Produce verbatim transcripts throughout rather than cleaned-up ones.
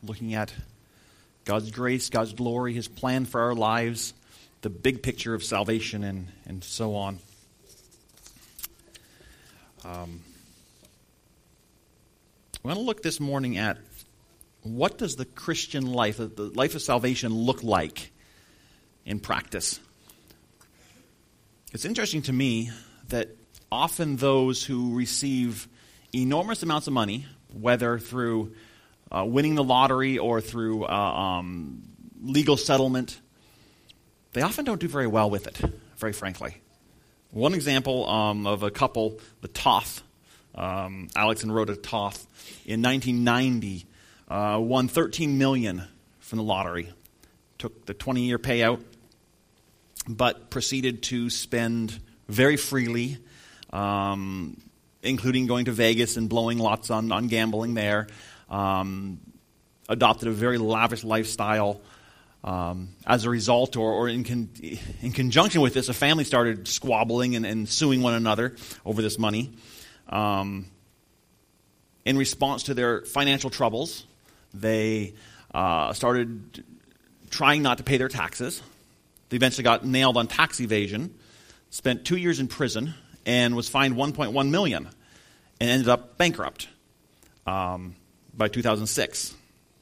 looking at God's grace, God's glory, His plan for our lives, the big picture of salvation, and, and so on. Um, we're going to look this morning at what does the Christian life, the life of salvation, look like in practice. It's interesting to me that often those who receive enormous amounts of money, whether through uh, winning the lottery or through uh, um, legal settlement, they often don't do very well with it, very frankly. One example um, of a couple, the Toth, um, Alex and Rhoda Toth, in nineteen ninety, uh, won thirteen million dollars from the lottery. Took the twenty-year payout, but proceeded to spend very freely, um, including going to Vegas and blowing lots on, on gambling there. Um, adopted a very lavish lifestyle. Um, as a result, or, or in, con- in conjunction with this, a family started squabbling and, and suing one another over this money. Um, in response to their financial troubles, they uh, started trying not to pay their taxes. They eventually got nailed on tax evasion, spent two years in prison, and was fined one point one million dollars, and ended up bankrupt um, by two thousand six.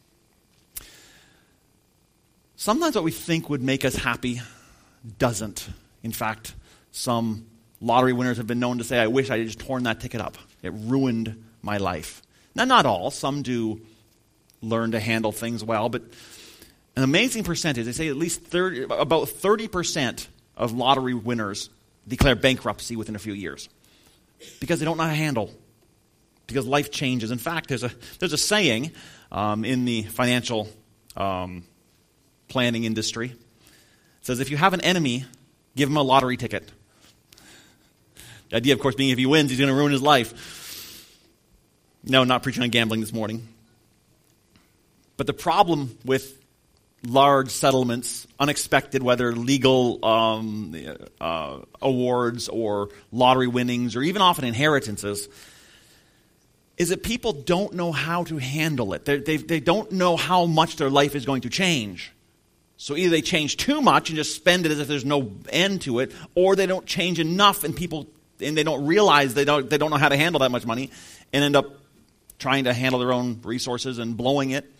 Sometimes what we think would make us happy doesn't. In fact, some lottery winners have been known to say, I wish I had just torn that ticket up. It ruined my life. Now, not all. Some do learn to handle things well, but an amazing percentage, they say at least thirty, about thirty percent of lottery winners declare bankruptcy within a few years because they don't know how to handle, because life changes. In fact, there's a, there's a saying um, in the financial um planning industry. It says, if you have an enemy, give him a lottery ticket. The idea, of course, being if he wins, he's going to ruin his life. No, not preaching on gambling this morning. But the problem with large settlements, unexpected, whether legal um, uh, awards or lottery winnings or even often inheritances, is that people don't know how to handle it. They, they, they don't know how much their life is going to change. So either they change too much and just spend it as if there's no end to it, or they don't change enough and people and they don't realize they don't they don't know how to handle that much money and end up trying to handle their own resources and blowing it.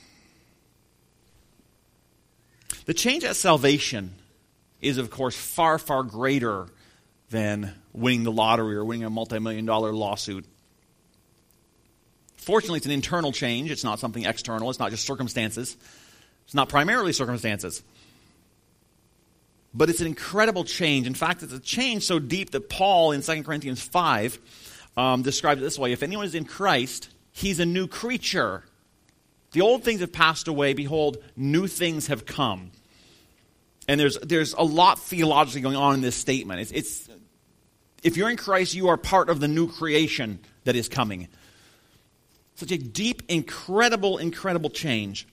The change at salvation is, of course, far, far greater than winning the lottery or winning a multi-million dollar lawsuit. Fortunately, it's an internal change. It's not something external. It's not just circumstances. It's not primarily circumstances. But it's an incredible change. In fact, it's a change so deep that Paul in Second Corinthians five um, describes it this way. If anyone is in Christ, he's a new creature. The old things have passed away. Behold, new things have come. And there's there's a lot theologically going on in this statement. It's, it's if you're in Christ, you are part of the new creation that is coming. Such a deep, incredible, incredible change.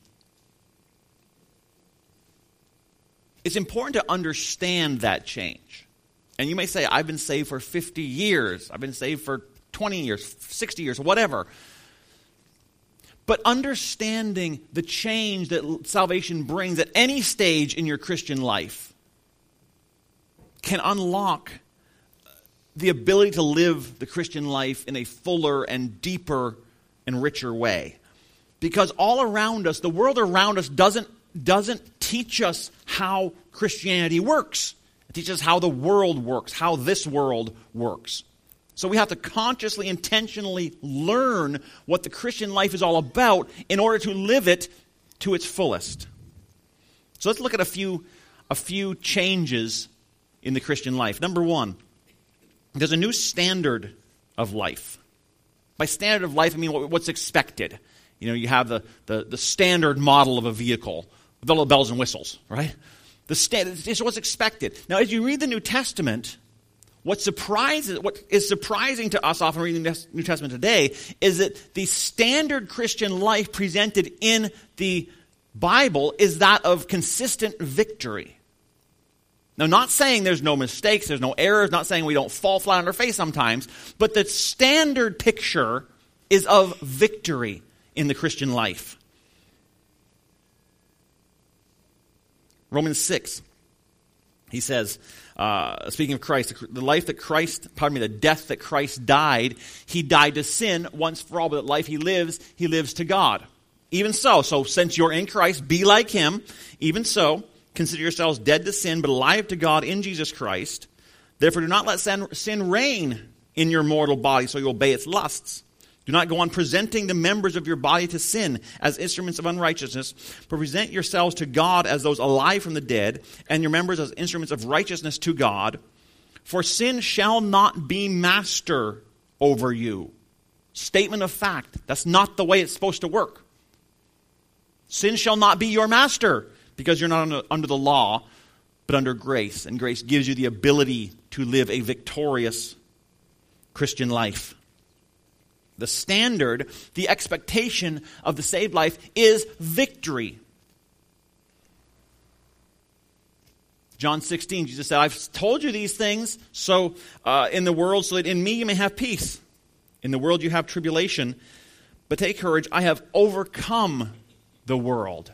It's important to understand that change. And you may say, I've been saved for fifty years. I've been saved for twenty years, sixty years, whatever. But understanding the change that salvation brings at any stage in your Christian life can unlock the ability to live the Christian life in a fuller and deeper and richer way. Because all around us, the world around us doesn't doesn't teach us how Christianity works. It teaches us how the world works, how this world works. So we have to consciously, intentionally learn what the Christian life is all about in order to live it to its fullest. So let's look at a few, a few changes in the Christian life. Number one, there's a new standard of life. By standard of life, I mean what's expected. You know, you have the, the, the standard model of a vehicle with all the bells and whistles, right? The standard is what's expected. Now, as you read the New Testament, what surprises, what is surprising to us often reading the New Testament today is that the standard Christian life presented in the Bible is that of consistent victory. Now, not saying there's no mistakes, there's no errors, not saying we don't fall flat on our face sometimes, but the standard picture is of victory in the Christian life. Romans six. He says, uh, speaking of Christ, the life that Christ, pardon me, the death that Christ died, he died to sin once for all, but the life he lives, he lives to God. Even so, so since you're in Christ, be like him. Even so, consider yourselves dead to sin, but alive to God in Jesus Christ. Therefore, do not let sin reign in your mortal body, so you obey its lusts. Do not go on presenting the members of your body to sin as instruments of unrighteousness, but present yourselves to God as those alive from the dead, and your members as instruments of righteousness to God. For sin shall not be master over you. Statement of fact. That's not the way it's supposed to work. Sin shall not be your master, because you're not under, under the law, but under grace. And grace gives you the ability to live a victorious Christian life. The standard, the expectation of the saved life is victory. John sixteen, Jesus said, I've told you these things so uh, in the world, so that in me you may have peace. In the world you have tribulation, but take courage, I have overcome the world.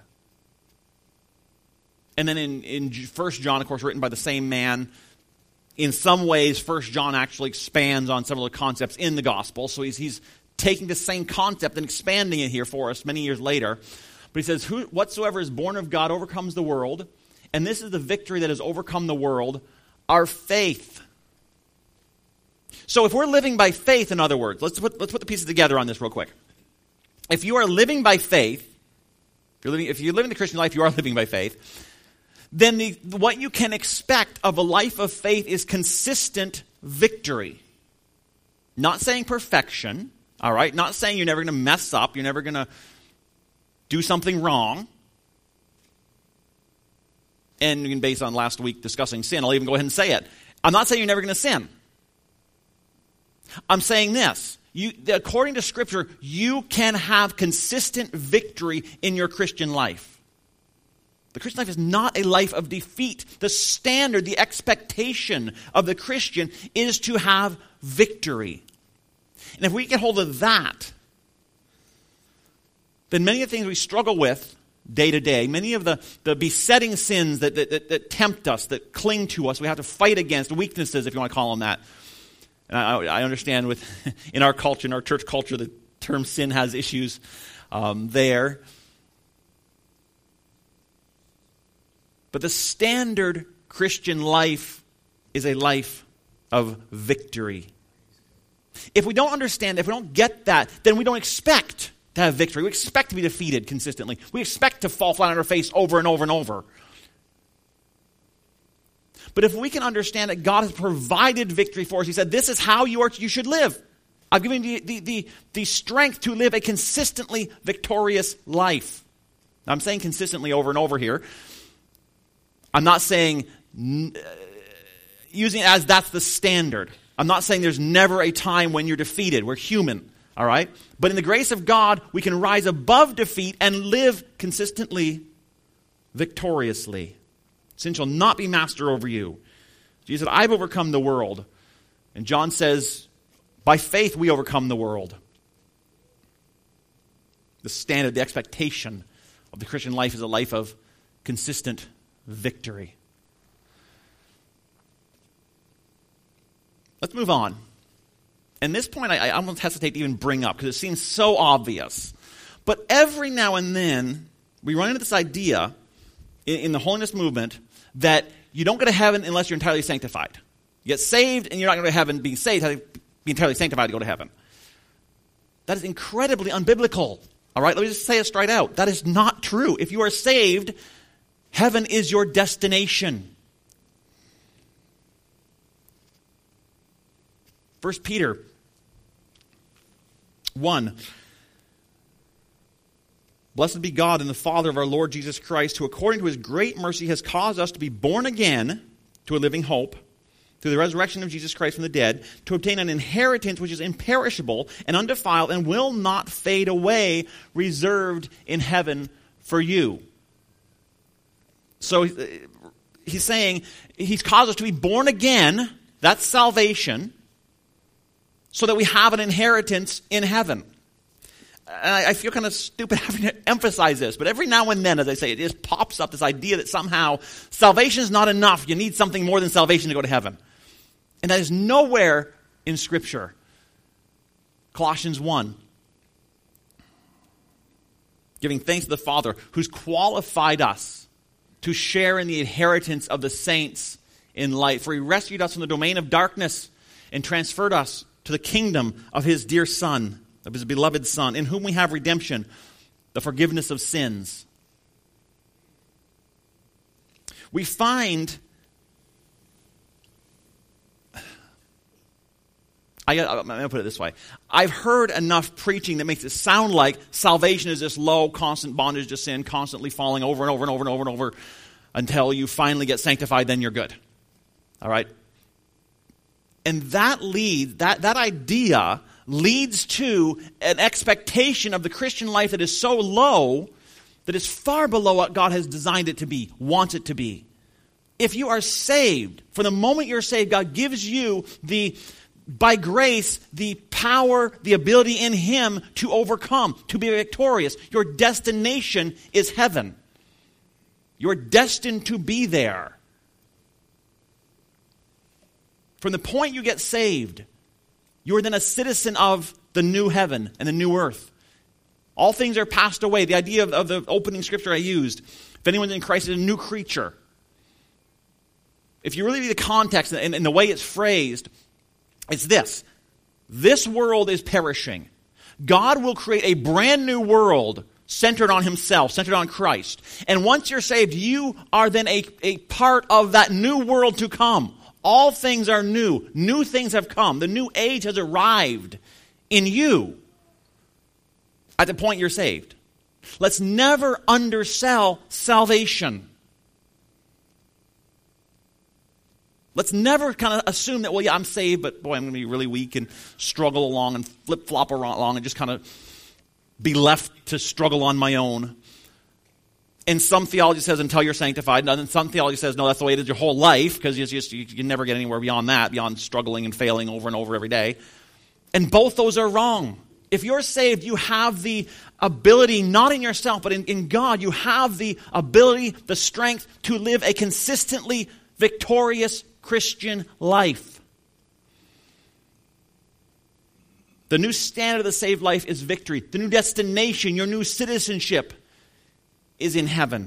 And then in, in First John, of course, written by the same man, in some ways, First John actually expands on several of the concepts in the gospel. So he's, he's taking the same concept and expanding it here for us many years later. But he says, Who, whatsoever is born of God overcomes the world. And this is the victory that has overcome the world, our faith. So if we're living by faith, in other words, let's put, let's put the pieces together on this real quick. If you are living by faith, if you're living, if you're living the Christian life, you are living by faith, then the, what you can expect of a life of faith is consistent victory. Not saying perfection, all right? Not saying you're never going to mess up, you're never going to do something wrong. And you can base on last week discussing sin, I'll even go ahead and say it. I'm not saying you're never going to sin. I'm saying this. You, according to Scripture, you can have consistent victory in your Christian life. The Christian life is not a life of defeat. The standard, the expectation of the Christian is to have victory. And if we get hold of that, then many of the things we struggle with day to day, many of the, the besetting sins that, that, that, that tempt us, that cling to us, we have to fight against, weaknesses, if you want to call them that. And I, I understand with in our culture, in our church culture, the term sin has issues um, there. But the standard Christian life is a life of victory. If we don't understand, if we don't get that, then we don't expect to have victory. We expect to be defeated consistently. We expect to fall flat on our face over and over and over. But if we can understand that God has provided victory for us, he said, this is how you are, you should live. I've given you the, the, the strength to live a consistently victorious life. Now, I'm saying consistently over and over here. I'm not saying, uh, using it as that's the standard. I'm not saying there's never a time when you're defeated. We're human, all right? But in the grace of God, we can rise above defeat and live consistently, victoriously. Sin shall not be master over you. Jesus said, I've overcome the world. And John says, by faith we overcome the world. The standard, the expectation of the Christian life is a life of consistent victory. Let's move on. And this point I, I almost hesitate to even bring up because it seems so obvious. But every now and then we run into this idea in, in the holiness movement that you don't go to heaven unless you're entirely sanctified. You get saved and you're not going to heaven being saved, have to be entirely sanctified to go to heaven. That is incredibly unbiblical. All right, let me just say it straight out. That is not true. If you are saved, heaven is your destination. First Peter one. Blessed be God and the Father of our Lord Jesus Christ, who according to his great mercy has caused us to be born again to a living hope through the resurrection of Jesus Christ from the dead, to obtain an inheritance which is imperishable and undefiled and will not fade away, reserved in heaven for you. So he's saying he's caused us to be born again, that's salvation, so that we have an inheritance in heaven. and I, I feel kind of stupid having to emphasize this, but every now and then, as I say, it just pops up this idea that somehow salvation is not enough. You need something more than salvation to go to heaven. And that is nowhere in Scripture. Colossians one. Giving thanks to the Father who's qualified us to share in the inheritance of the saints in light. For he rescued us from the domain of darkness and transferred us to the kingdom of his dear Son, of his beloved Son, in whom we have redemption, the forgiveness of sins. We find, I, I'm going to put it this way. I've heard enough preaching that makes it sound like salvation is this low, constant bondage to sin, constantly falling over and over and over and over and over until you finally get sanctified, then you're good. All right? And that leads, that, that idea leads to an expectation of the Christian life that is so low that is far below what God has designed it to be, wants it to be. If you are saved, from the moment you're saved, God gives you the, by grace, the power, the ability in Him to overcome, to be victorious. Your destination is heaven. You're destined to be there. From the point you get saved, you are then a citizen of the new heaven and the new earth. All things are passed away. The idea of, of the opening scripture I used, if anyone's in Christ, is a new creature. If you really read the context and, and the way it's phrased, it's this. This world is perishing. God will create a brand new world centered on Himself, centered on Christ. And once you're saved, you are then a, a part of that new world to come. All things are new. New things have come. The new age has arrived in you at the point you're saved. Let's never undersell salvation. Let's never kind of assume that, well, yeah, I'm saved, but boy, I'm going to be really weak and struggle along and flip-flop along and just kind of be left to struggle on my own. And some theology says until you're sanctified, and then some theology says no, that's the way it is your whole life, because you just you can never get anywhere beyond that, beyond struggling and failing over and over every day. And both those are wrong. If you're saved, you have the ability, not in yourself, but in, in God, you have the ability, the strength to live a consistently victorious Christian life. The new standard of the saved life is victory. The new destination, your new citizenship, is in heaven.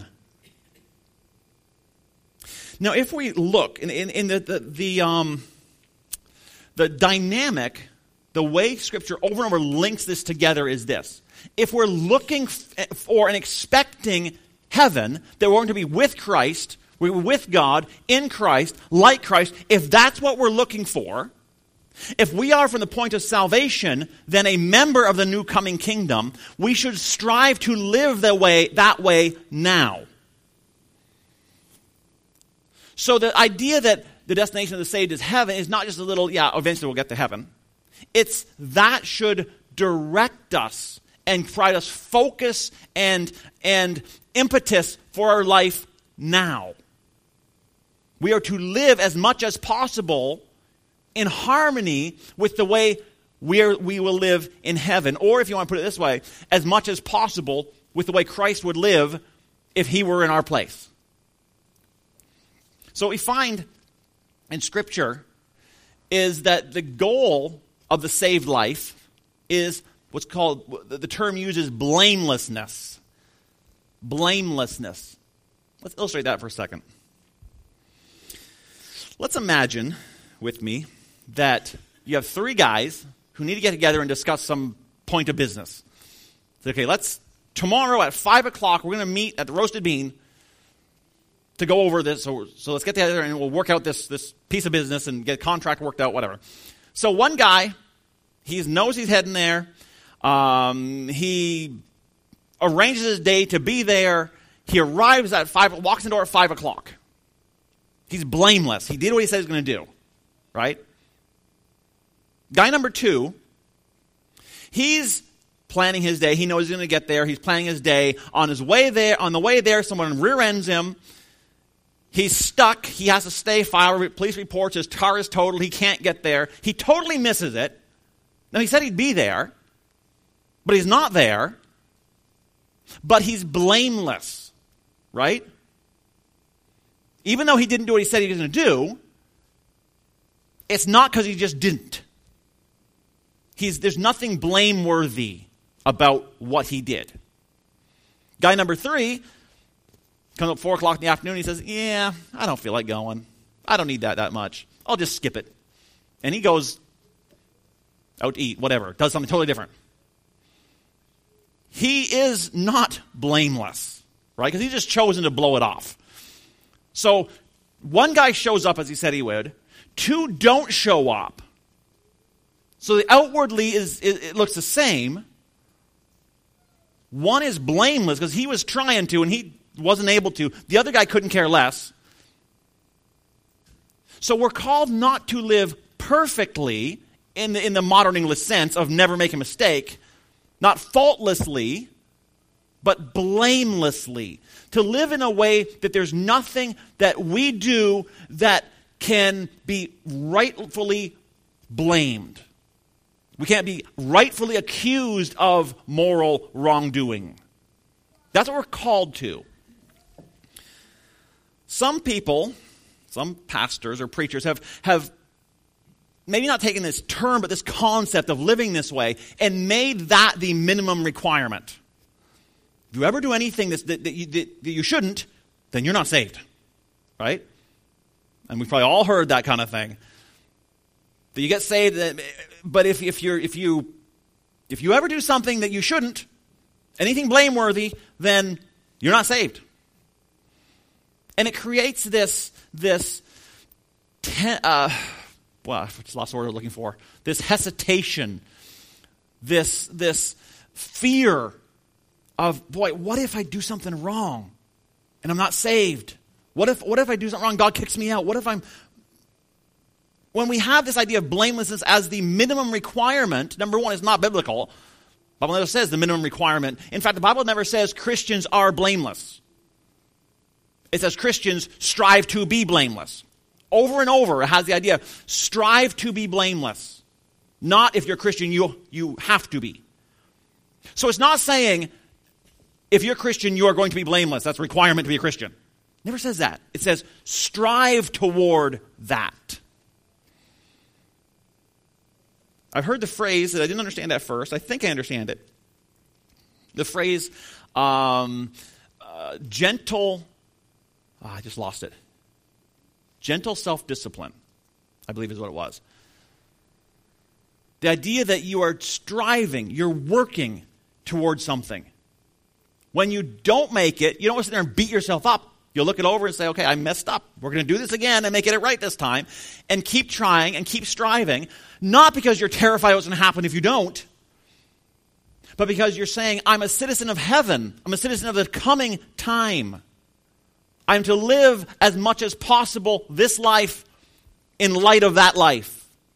Now, if we look in, in, in the the the, um, the dynamic, the way Scripture over and over links this together is this: if we're looking f- for and expecting heaven, that we're going to be with Christ, we're with God in Christ, like Christ. If that's what we're looking for, if we are from the point of salvation, then a member of the new coming kingdom, we should strive to live that way, that way now. So the idea that the destination of the saved is heaven is not just a little, yeah, eventually we'll get to heaven. It's that should direct us and provide us focus and, and impetus for our life now. We are to live as much as possible in harmony with the way we are, we will live in heaven. Or if you want to put it this way, as much as possible with the way Christ would live if He were in our place. So what we find in Scripture is that the goal of the saved life is what's called, the term uses blamelessness. Blamelessness. Let's illustrate that for a second. Let's imagine with me that you have three guys who need to get together and discuss some point of business. So, okay, let's, tomorrow at five o'clock, we're going to meet at the Roasted Bean to go over this. So, so let's get together and we'll work out this, this piece of business and get a contract worked out, whatever. So one guy, he knows he's heading there. Um, he arranges his day to be there. He arrives at five, walks in the door at five o'clock. He's blameless. He did what he said he was going to do, right? Guy number two, he's planning his day. He knows he's going to get there. He's planning his day. On his way there, on the way there, someone rear ends him. He's stuck. He has to stay. File police reports. His car is totaled. He can't get there. He totally misses it. Now, he said he'd be there, but he's not there, but he's blameless, right? Even though he didn't do what he said he was going to do, it's not because he just didn't. He's, there's nothing blameworthy about what he did. Guy number three comes up four o'clock in the afternoon. He says, yeah, I don't feel like going. I don't need that that much. I'll just skip it. And he goes out to eat, whatever, does something totally different. He is not blameless, right? Because he's just chosen to blow it off. So one guy shows up as he said he would. Two don't show up. So the outwardly is it, it looks the same. One is blameless because he was trying to and he wasn't able to. The other guy couldn't care less. So we're called not to live perfectly in the, in the modern English sense of never make a mistake, not faultlessly, but blamelessly. To live in a way that there's nothing that we do that can be rightfully blamed. We can't be rightfully accused of moral wrongdoing. That's what we're called to. Some people, some pastors or preachers have, have maybe not taken this term, but this concept of living this way and made that the minimum requirement. If you ever do anything that, that, you, that, that you shouldn't, then you're not saved. Right? And we've probably all heard that kind of thing. That you get saved, but if, if, you're, if, you, if you ever do something that you shouldn't, anything blameworthy, then you're not saved. And it creates this, this ten, uh, well, I just lost the word I'm looking for, this hesitation, this, this fear of, boy, what if I do something wrong and I'm not saved? What if, what if I do something wrong, God kicks me out? What if I'm... When we have this idea of blamelessness as the minimum requirement, number one, it's not biblical. The Bible never says the minimum requirement. In fact, the Bible never says Christians are blameless. It says Christians strive to be blameless. Over and over, it has the idea, strive to be blameless. Not if you're a Christian, you, you have to be. So it's not saying, if you're a Christian, you are going to be blameless. That's a requirement to be a Christian. It never says that. It says, strive toward that. I've heard the phrase that I didn't understand at first. I think I understand it. The phrase, um, uh, gentle, oh, I just lost it. Gentle self-discipline, I believe is what it was. The idea that you are striving, you're working towards something. When you don't make it, you don't sit there and beat yourself up. You'll look it over and say, okay, I messed up. We're going to do this again and make it right this time. And keep trying and keep striving. Not because you're terrified what's going to happen if you don't. But because you're saying, I'm a citizen of heaven. I'm a citizen of the coming time. I'm to live as much as possible this life in light of that life.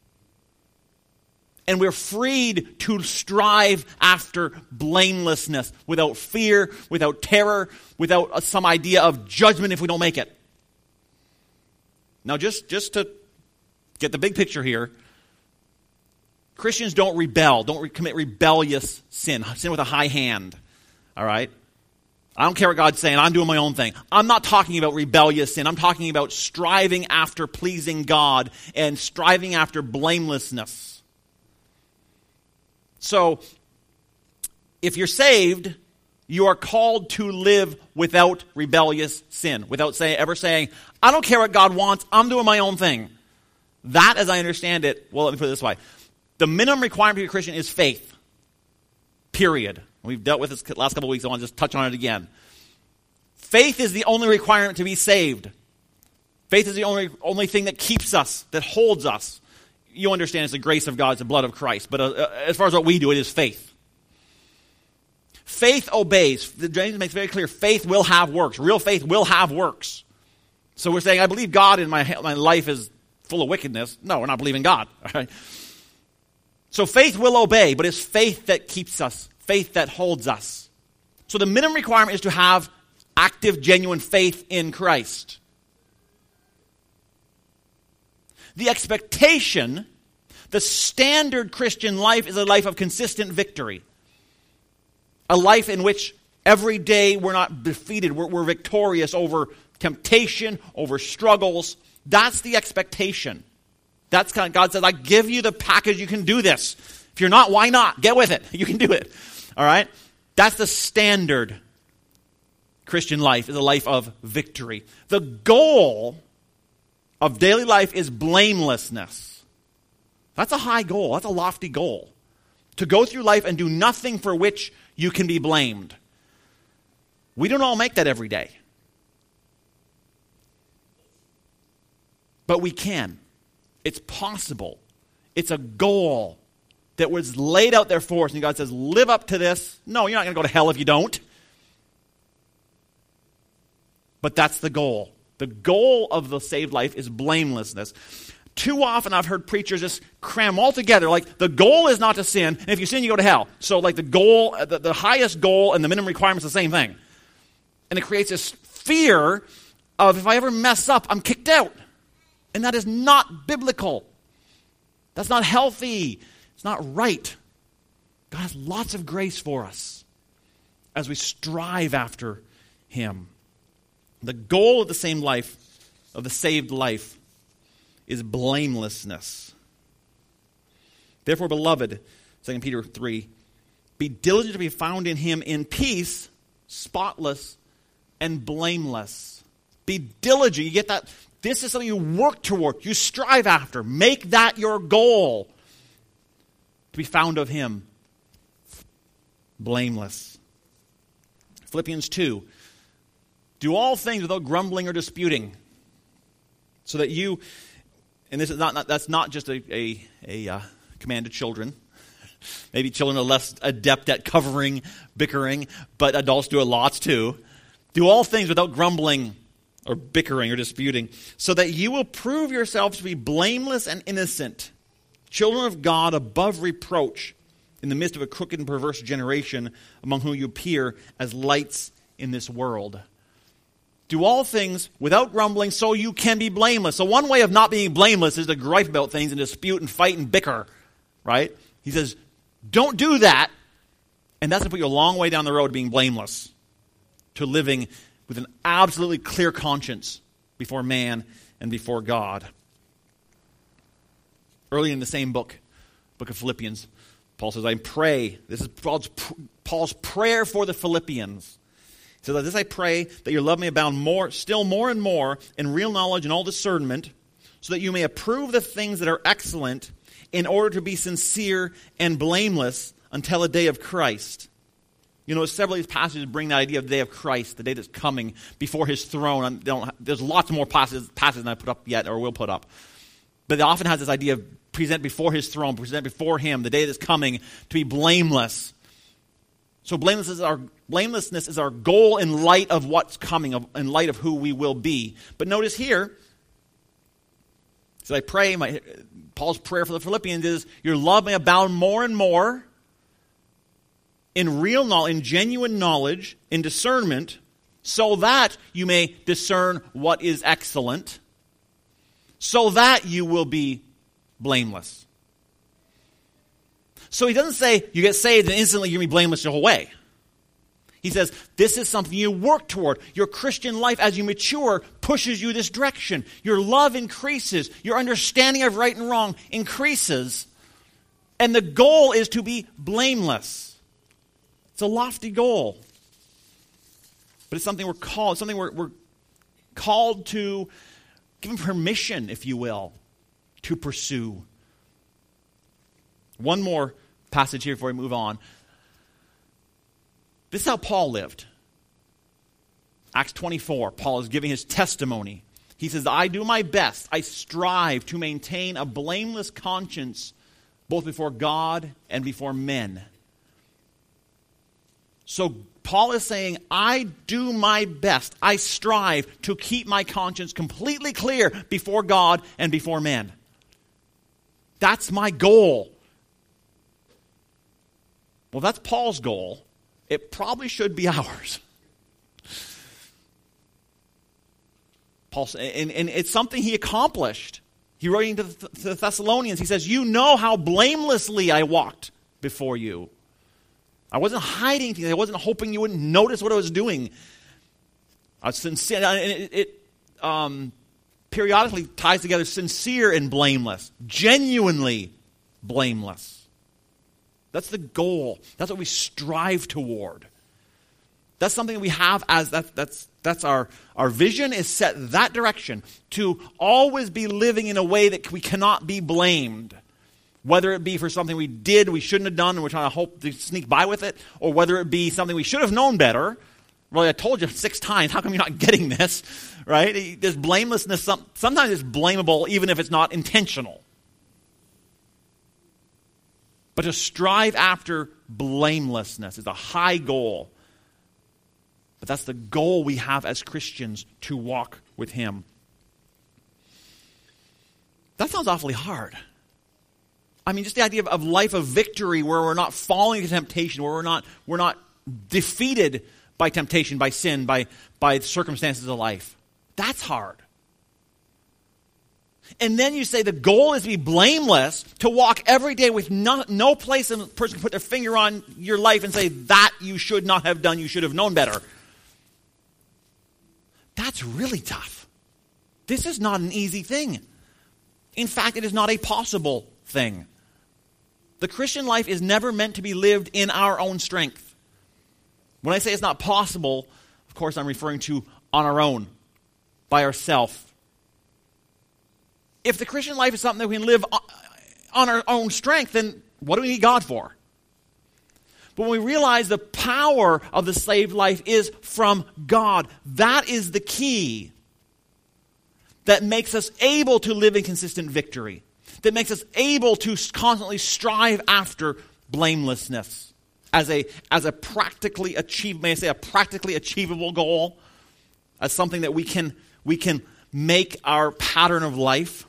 And we're freed to strive after blamelessness without fear, without terror, without some idea of judgment if we don't make it. Now, just, just to get the big picture here, Christians don't rebel, don't re- commit rebellious sin, sin with a high hand, all right? I don't care what God's saying, I'm doing my own thing. I'm not talking about rebellious sin, I'm talking about striving after pleasing God and striving after blamelessness. So, if you're saved, you are called to live without rebellious sin, without say, ever saying, I don't care what God wants, I'm doing my own thing. That, as I understand it, well, let me put it this way. The minimum requirement to be a Christian is faith. Period. We've dealt with this last couple of weeks, I want to just touch on it again. Faith is the only requirement to be saved. Faith is the only, only thing that keeps us, that holds us. You understand it's the grace of God, it's the blood of Christ. But uh, as far as what we do, it is faith. Faith obeys. James makes very clear, faith will have works. Real faith will have works. So we're saying, I believe God in my, my life is full of wickedness. No, we're not believing God. All right? So faith will obey, but it's faith that keeps us, faith that holds us. So the minimum requirement is to have active, genuine faith in Christ. The expectation, the standard Christian life is a life of consistent victory. A life in which every day we're not defeated. We're, we're victorious over temptation, over struggles. That's the expectation. That's kind of, God says, I give you the package. You can do this. If you're not, why not? Get with it. You can do it. All right? That's the standard Christian life, is a life of victory. The goal of daily life is blamelessness. That's a high goal. That's a lofty goal. To go through life and do nothing for which you can be blamed. We don't all make that every day. But we can. It's possible. It's a goal that was laid out there for us. And God says, live up to this. No, you're not going to go to hell if you don't. But that's the goal. The goal of the saved life is blamelessness. Too often I've heard preachers just cram all together. Like, the goal is not to sin, and if you sin, you go to hell. So, like, the goal, the, the highest goal and the minimum requirement is the same thing. And it creates this fear of, if I ever mess up, I'm kicked out. And that is not biblical. That's not healthy. It's not right. God has lots of grace for us as we strive after Him. The goal of the same life, of the saved life, is blamelessness. Therefore, beloved, Second Peter three, be diligent to be found in Him in peace, spotless, and blameless. Be diligent. You get that? This is something you work toward. You strive after. Make that your goal. To be found of Him. Blameless. Philippians two. Do all things without grumbling or disputing. So that you, and this is not, not that's not just a, a, a uh, command to children. Maybe children are less adept at covering, bickering, but adults do it lots too. Do all things without grumbling or bickering or disputing, so that you will prove yourselves to be blameless and innocent, children of God above reproach, in the midst of a crooked and perverse generation, among whom you appear as lights in this world. Do all things without grumbling, so you can be blameless. So one way of not being blameless is to gripe about things and dispute and fight and bicker, right? He says, don't do that, and that's going to put you a long way down the road to being blameless, to living with an absolutely clear conscience before man and before God. Early in the same book, book of Philippians, Paul says, I pray, this is Paul's, Paul's prayer for the Philippians. He says, this I pray, that your love may abound more, still more and more in real knowledge and all discernment, so that you may approve the things that are excellent, in order to be sincere and blameless until the day of Christ. You know, several of these passages bring that idea of the day of Christ, the day that's coming before His throne. Don't, there's lots more passages, passages than I put up yet or will put up. But it often has this idea of present before His throne, present before Him, the day that's coming, to be blameless. So blamelessness is our, blamelessness is our goal in light of what's coming, of, in light of who we will be. But notice here, so I pray, my, Paul's prayer for the Philippians is, your love may abound more and more in real knowledge, in genuine knowledge, in discernment, so that you may discern what is excellent, so that you will be blameless. So he doesn't say you get saved and instantly you're going to be blameless the whole way. He says this is something you work toward. Your Christian life as you mature pushes you this direction. Your love increases. Your understanding of right and wrong increases. And the goal is to be blameless. It's a lofty goal. But it's something we're called, something we're, we're called to, given permission, if you will, to pursue. One more passage here before we move on. This is how Paul lived. Acts twenty-four, Paul is giving his testimony. He says, I do my best. I strive to maintain a blameless conscience both before God and before men. So Paul is saying, I do my best. I strive to keep my conscience completely clear before God and before men. That's my goal. Well, that's Paul's goal. It probably should be ours. Paul, and, and it's something he accomplished. He wrote into the, to the Thessalonians. He says, you know how blamelessly I walked before you. I wasn't hiding things. I wasn't hoping you wouldn't notice what I was doing. I was sincere. And it, it um, periodically ties together sincere and blameless. Genuinely blameless. That's the goal. That's what we strive toward. That's something that we have as, that, that's that's our, our vision is set that direction, to always be living in a way that we cannot be blamed. Whether it be for something we did we shouldn't have done and we're trying to hope to sneak by with it, or whether it be something we should have known better. Really, I told you six times, how come you're not getting this? Right? There's blamelessness, sometimes it's blamable even if it's not intentional. But to strive after blamelessness is a high goal. But that's the goal we have as Christians, to walk with Him. That sounds awfully hard. I mean, just the idea of, of life of victory, where we're not falling into temptation, where we're not we're not defeated by temptation, by sin, by, by circumstances of life. That's hard. And then you say the goal is to be blameless, to walk every day with no, no place a person can put their finger on your life and say, that you should not have done, you should have known better. That's really tough. This is not an easy thing. In fact, it is not a possible thing. The Christian life is never meant to be lived in our own strength. When I say it's not possible, of course I'm referring to on our own, by ourselves. If the Christian life is something that we can live on our own strength, then what do we need God for? But when we realize the power of the saved life is from God, that is the key that makes us able to live in consistent victory, that makes us able to constantly strive after blamelessness as a, as a practically achieve, may I say, a practically achievable goal, as something that we can, we can make our pattern of life.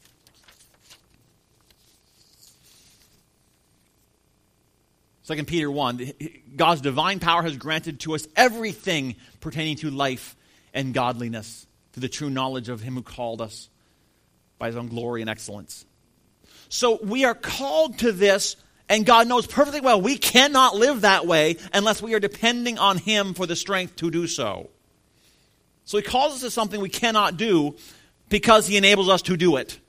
Second Peter one, God's divine power has granted to us everything pertaining to life and godliness, to the true knowledge of Him who called us by His own glory and excellence. So we are called to this, and God knows perfectly well we cannot live that way unless we are depending on Him for the strength to do so. So He calls us to something we cannot do because He enables us to do it.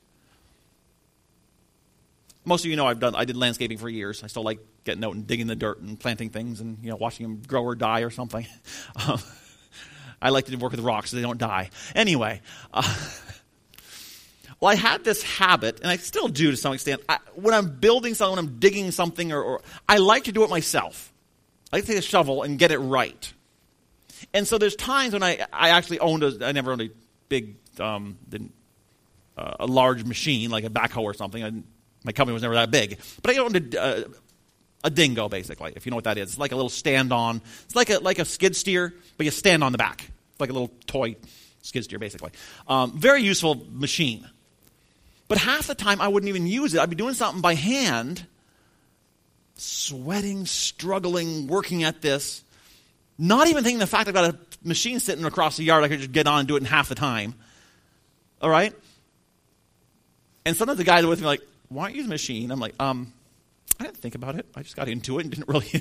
Most of you know I've done. I did landscaping for years. I still like getting out and digging the dirt and planting things and, you know, watching them grow or die or something. Um, I like to work with rocks so they don't die. Anyway, uh, well, I had this habit, and I still do to some extent. I, when I'm building something, when I'm digging something, or, or I like to do it myself. I like to take a shovel and get it right. And so there's times when I, I actually owned a, I never owned a big, um, didn't, uh, a large machine like a backhoe or something. I didn't, my company was never that big. But I owned a, uh, a dingo, basically, if you know what that is. It's like a little stand-on. It's like a like a skid steer, but you stand on the back. It's like a little toy skid steer, basically. Um, very useful machine. But half the time, I wouldn't even use it. I'd be doing something by hand, sweating, struggling, working at this, not even thinking the fact I've got a machine sitting across the yard I could just get on and do it in half the time. All right? And sometimes the guys are with me like, why don't you use a machine? I'm like, um, I didn't think about it. I just got into it and didn't really.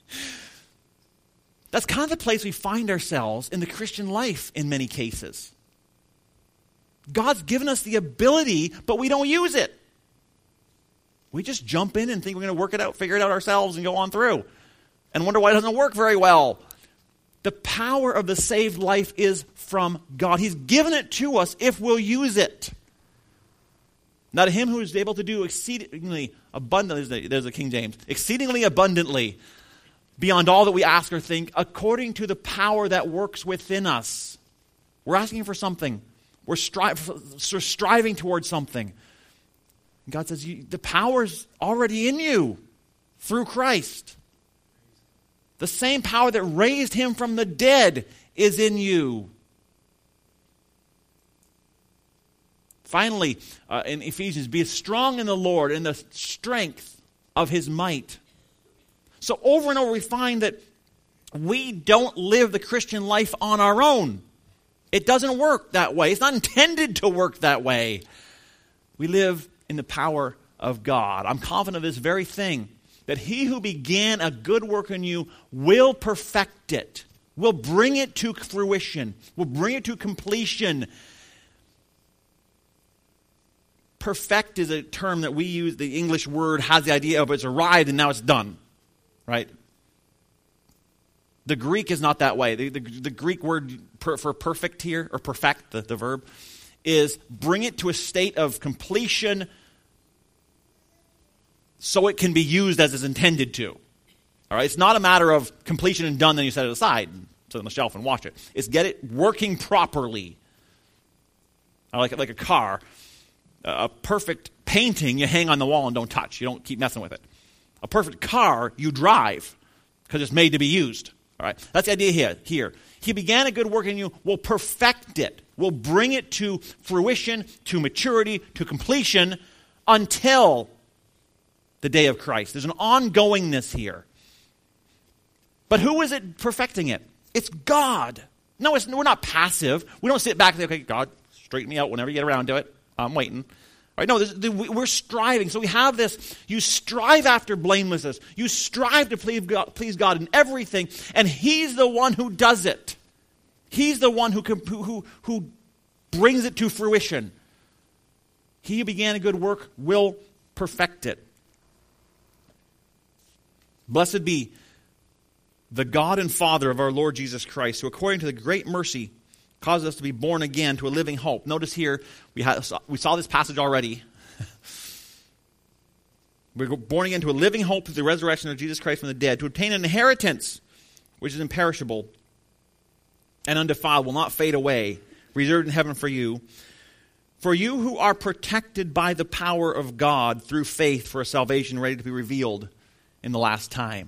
That's kind of the place we find ourselves in the Christian life in many cases. God's given us the ability, but we don't use it. We just jump in and think we're going to work it out, figure it out ourselves, and go on through. And wonder why it doesn't work very well. The power of the saved life is from God. He's given it to us if we'll use it. Now to Him who is able to do exceedingly abundantly, there's a King James, exceedingly abundantly, beyond all that we ask or think, according to the power that works within us. We're asking for something. We're, stri- we're striving towards something. And God says, you, the power's already in you through Christ. The same power that raised Him from the dead is in you. Finally, uh, in Ephesians, be strong in the Lord in the strength of His might. So over and over we find that we don't live the Christian life on our own. It doesn't work that way. It's not intended to work that way. We live in the power of God. I'm confident of this very thing, that he who began a good work in you will perfect it, will bring it to fruition, will bring it to completion. Perfect is a term that we use. The English word has the idea of it's arrived and now it's done, right? The Greek is not that way. The, the, the Greek word per, for perfect here, or perfect, the, the verb, is bring it to a state of completion so it can be used as it's intended to. All right? It's not a matter of completion and done, then you set it aside and sit on the shelf and watch it. It's get it working properly. I like it like a car. A perfect painting you hang on the wall and don't touch. You don't keep messing with it. A perfect car you drive because it's made to be used. All right? That's the idea here. Here, he began a good work in you, will perfect it, will bring it to fruition, to maturity, to completion until the day of Christ. There's an ongoingness here. But who is it perfecting it? It's God. No, it's, we're not passive. We don't sit back and say, okay, God, straighten me out whenever you get around to it. I'm waiting. Right? No, this, we're striving. So we have this, you strive after blamelessness. You strive to please God, please God in everything, and he's the one who does it. He's the one who, who, who brings it to fruition. He who began a good work will perfect it. Blessed be the God and Father of our Lord Jesus Christ, who according to the great mercy causes us to be born again to a living hope. Notice here, we, had, we saw this passage already. We're born again to a living hope through the resurrection of Jesus Christ from the dead, to obtain an inheritance which is imperishable and undefiled, will not fade away, reserved in heaven for you. For you who are protected by the power of God through faith for a salvation ready to be revealed in the last time.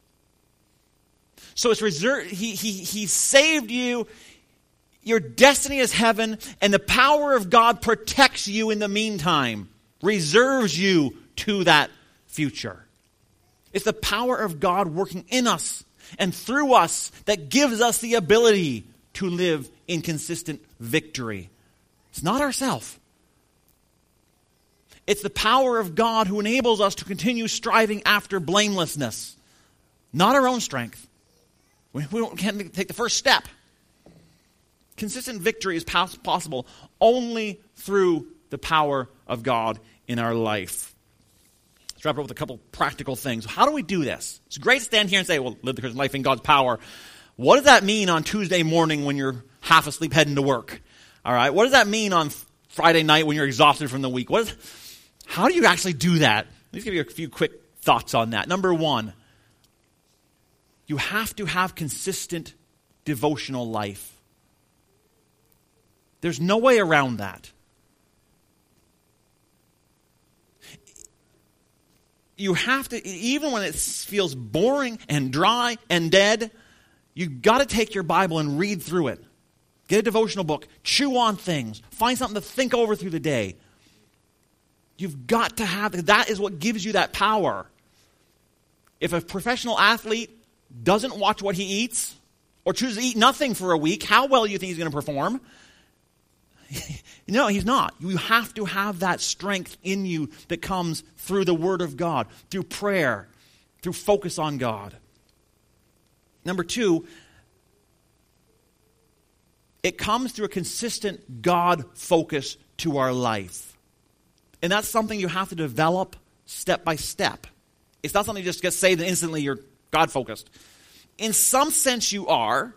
So it's reserved. He, he, he saved you. Your destiny is heaven, and the power of God protects you in the meantime, reserves you to that future. It's the power of God working in us and through us that gives us the ability to live in consistent victory. It's not ourselves. It's the power of God who enables us to continue striving after blamelessness, not our own strength. We, we don't, can't take the first step. Consistent victory is pos- possible only through the power of God in our life. Let's wrap it up with a couple practical things. How do we do this? It's great to stand here and say, well, live the Christian life in God's power. What does that mean on Tuesday morning when you're half asleep heading to work? All right. What does that mean on Friday night when you're exhausted from the week? What is, how do you actually do that? Let me give you a few quick thoughts on that. Number one, you have to have consistent devotional life. There's no way around that. You have to, even when it feels boring and dry and dead, you've got to take your Bible and read through it. Get a devotional book. Chew on things. Find something to think over through the day. You've got to have, that is what gives you that power. If a professional athlete doesn't watch what he eats, or chooses to eat nothing for a week, how well do you think he's going to perform? No, he's not. You have to have that strength in you that comes through the Word of God, through prayer, through focus on God. Number two, it comes through a consistent God focus to our life. And that's something you have to develop step by step. It's not something you just get saved and instantly you're God focused. In some sense you are,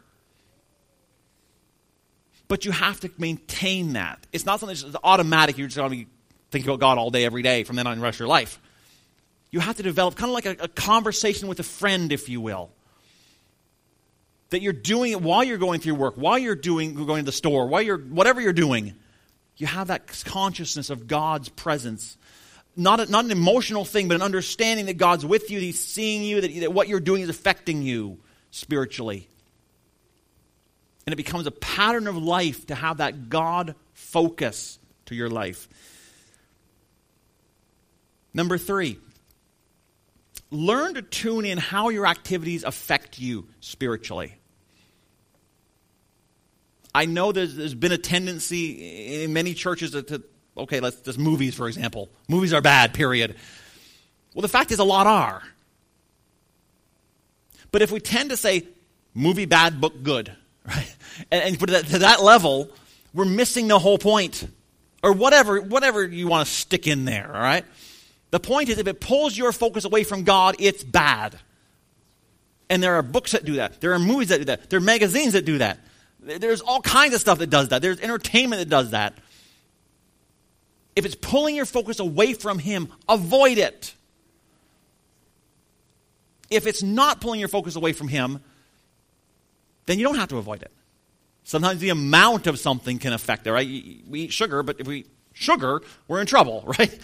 but you have to maintain that. It's not something that's automatic. You're just going to be thinking about God all day, every day from then on the rest of your life. You have to develop kind of like a, a conversation with a friend, if you will. That you're doing it while you're going through work, while you're doing going to the store, while you're whatever you're doing. You have that consciousness of God's presence. Not, a, not an emotional thing, but an understanding that God's with you, that He's seeing you, that, that what you're doing is affecting you spiritually. And it becomes a pattern of life to have that God focus to your life. Number three, learn to tune in how your activities affect you spiritually. I know there's, there's been a tendency in many churches to, to okay, let's just movies, for example. Movies are bad, period. Well, the fact is a lot are. But if we tend to say, movie bad, book good, right? And, and put it to that level, we're missing the whole point. Or whatever, whatever you want to stick in there, all right? The point is, if it pulls your focus away from God, it's bad. And there are books that do that. There are movies that do that. There are magazines that do that. There's all kinds of stuff that does that. There's entertainment that does that. If it's pulling your focus away from Him, avoid it. If it's not pulling your focus away from Him, then you don't have to avoid it. Sometimes the amount of something can affect it, right? We eat sugar, but if we eat sugar, we're in trouble, right?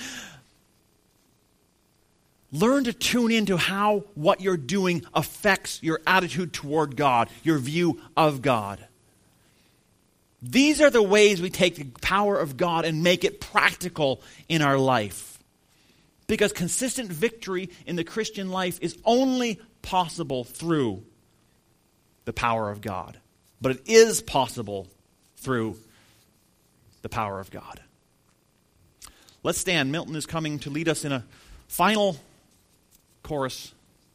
Learn to tune into how what you're doing affects your attitude toward God, your view of God. These are the ways we take the power of God and make it practical in our life. Because consistent victory in the Christian life is only possible through the power of God. But it is possible through the power of God. Let's stand. Milton is coming to lead us in a final chorus.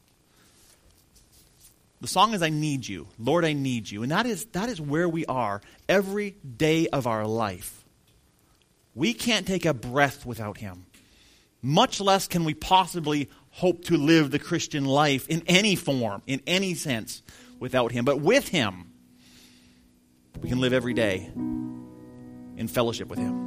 The song is I Need You. Lord, I Need You. And that is, that is where we are every day of our life. We can't take a breath without Him. Much less can we possibly hope to live the Christian life in any form, in any sense, without Him. But with Him, we can live every day in fellowship with Him.